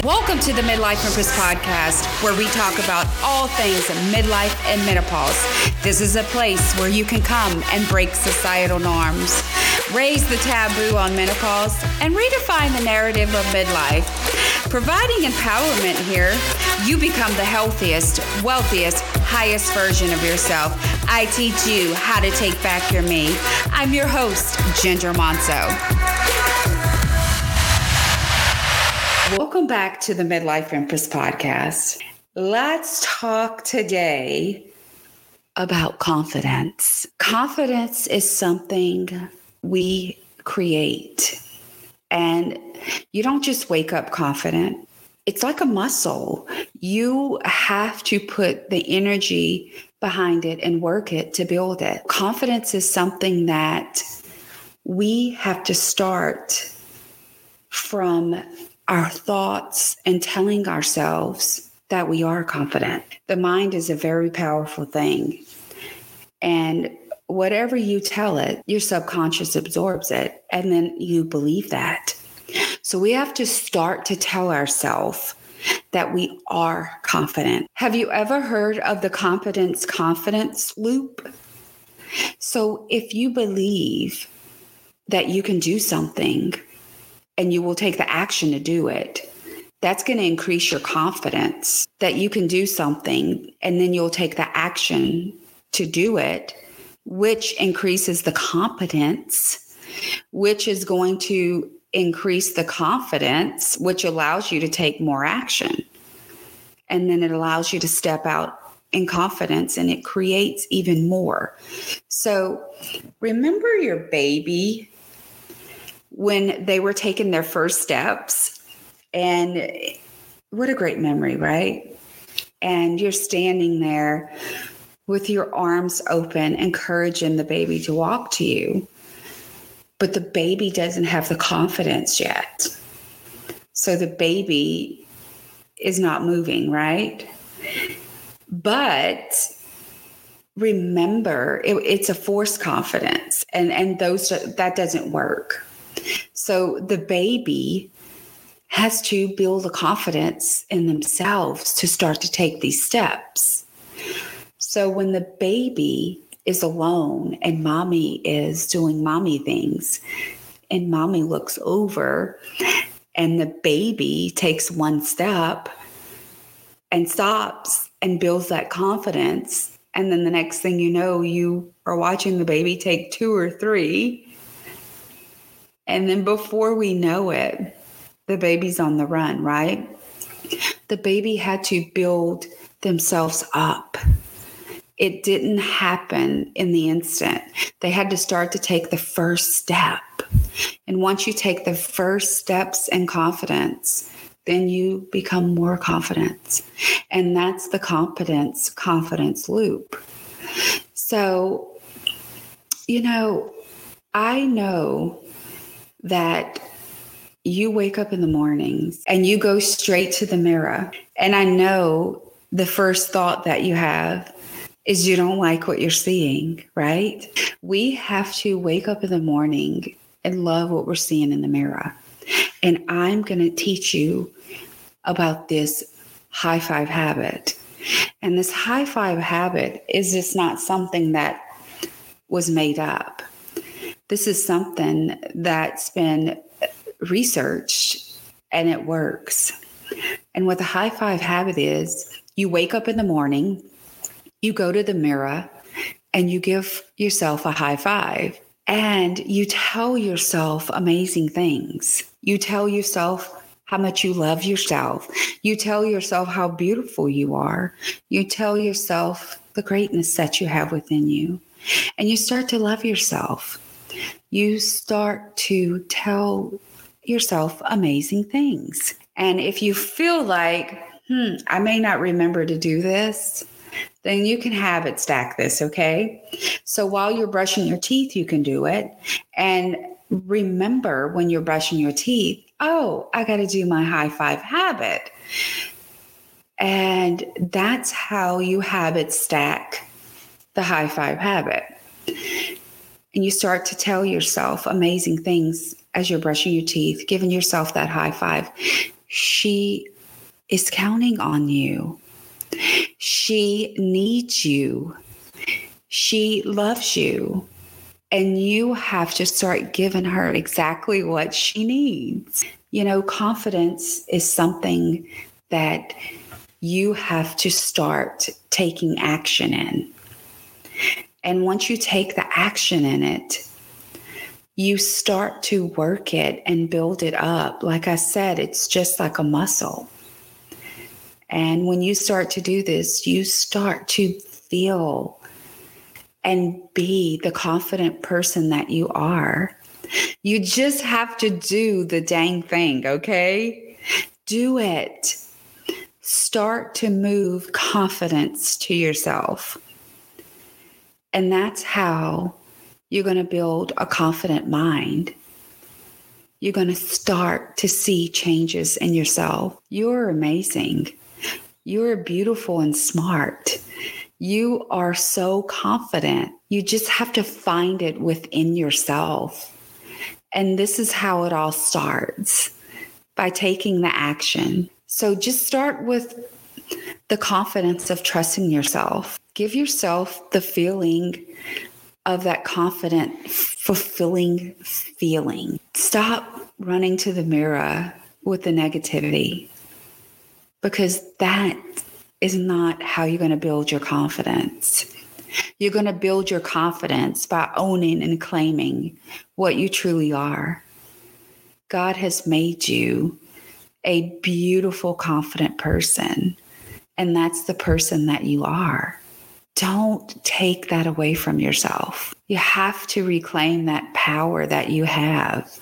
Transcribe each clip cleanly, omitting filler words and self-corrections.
Welcome to the Midlife Empress Podcast, where we talk about all things midlife and menopause. This is a place where you can come and break societal norms, raise the taboo on menopause, and redefine the narrative of midlife. Providing empowerment here, you become the healthiest, wealthiest, highest version of yourself. I teach you how to take back your me. I'm your host, Ginger Monso. Welcome back to the Midlife Empress Podcast. Let's talk today about confidence. Confidence is something we create, and you don't just wake up confident. It's like a muscle. You have to put the energy behind it and work it to build it. Confidence is something that we have to start from our thoughts and telling ourselves that we are confident. The mind is a very powerful thing. And whatever you tell it, your subconscious absorbs it. And then you believe that. So we have to start to tell ourselves that we are confident. Have you ever heard of the confidence loop? So if you believe that you can do something, and you will take the action to do it, that's going to increase your confidence that you can do something, and then you'll take the action to do it, which increases the competence, which is going to increase the confidence, which allows you to take more action. And then it allows you to step out in confidence, and it creates even more. So remember your baby when they were taking their first steps, and what a great memory, right? And you're standing there with your arms open, encouraging the baby to walk to you, but the baby doesn't have the confidence yet. So the baby is not moving, right? But remember, it's a forced confidence, and that doesn't work. So the baby has to build the confidence in themselves to start to take these steps. So when the baby is alone and mommy is doing mommy things, and mommy looks over and the baby takes one step and stops and builds that confidence, and then the next thing you know, you are watching the baby take 2 or 3. And then before we know it, the baby's on the run, right? The baby had to build themselves up. It didn't happen in the instant. They had to start to take the first step. And once you take the first steps in confidence, then you become more confident. And that's the confidence loop. So, I know that you wake up in the mornings and you go straight to the mirror. And I know the first thought that you have is you don't like what you're seeing, right? We have to wake up in the morning and love what we're seeing in the mirror. And I'm going to teach you about this high five habit. And this high five habit is just not something that was made up. This is something that's been researched, and it works. And what the high five habit is, you wake up in the morning, you go to the mirror, and you give yourself a high five. And you tell yourself amazing things. You tell yourself how much you love yourself. You tell yourself how beautiful you are. You tell yourself the greatness that you have within you. And you start to love yourself. You start to tell yourself amazing things. And if you feel like, I may not remember to do this, then you can habit stack this, okay? So while you're brushing your teeth, you can do it. And remember when you're brushing your teeth, I got to do my high five habit. And that's how you habit stack the high five habit. And you start to tell yourself amazing things as you're brushing your teeth, giving yourself that high five. She is counting on you. She needs you. She loves you. And you have to start giving her exactly what she needs. Confidence is something that you have to start taking action in. And once you take the action in it, you start to work it and build it up. Like I said, it's just like a muscle. And when you start to do this, you start to feel and be the confident person that you are. You just have to do the dang thing, okay? Do it. Start to move confidence to yourself. And that's how you're going to build a confident mind. You're going to start to see changes in yourself. You're amazing. You're beautiful and smart. You are so confident. You just have to find it within yourself. And this is how it all starts, by taking the action. So just start with the confidence of trusting yourself. Give yourself the feeling of that confident, fulfilling feeling. Stop running to the mirror with the negativity, because that is not how you're going to build your confidence. You're going to build your confidence by owning and claiming what you truly are. God has made you a beautiful, confident person, and that's the person that you are. Don't take that away from yourself. You have to reclaim that power that you have.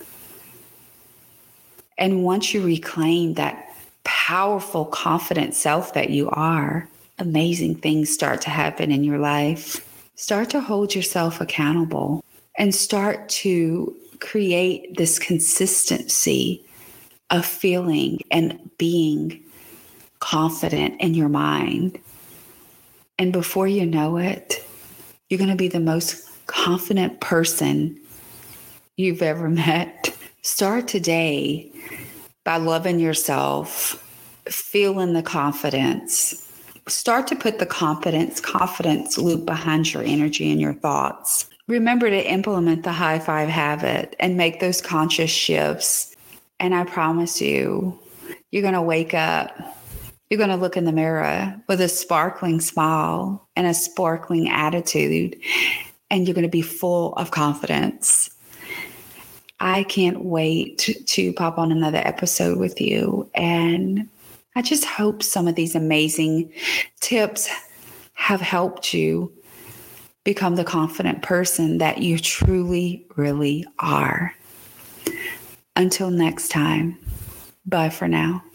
And once you reclaim that powerful, confident self that you are, amazing things start to happen in your life. Start to hold yourself accountable and start to create this consistency of feeling and being confident in your mind. And before you know it, you're going to be the most confident person you've ever met. Start today by loving yourself, feeling the confidence. Start to put the confidence loop behind your energy and your thoughts. Remember to implement the high five habit and make those conscious shifts. And I promise you, you're going to wake up. You're going to look in the mirror with a sparkling smile and a sparkling attitude, and you're going to be full of confidence. I can't wait to pop on another episode with you. And I just hope some of these amazing tips have helped you become the confident person that you truly, really are. Until next time, bye for now.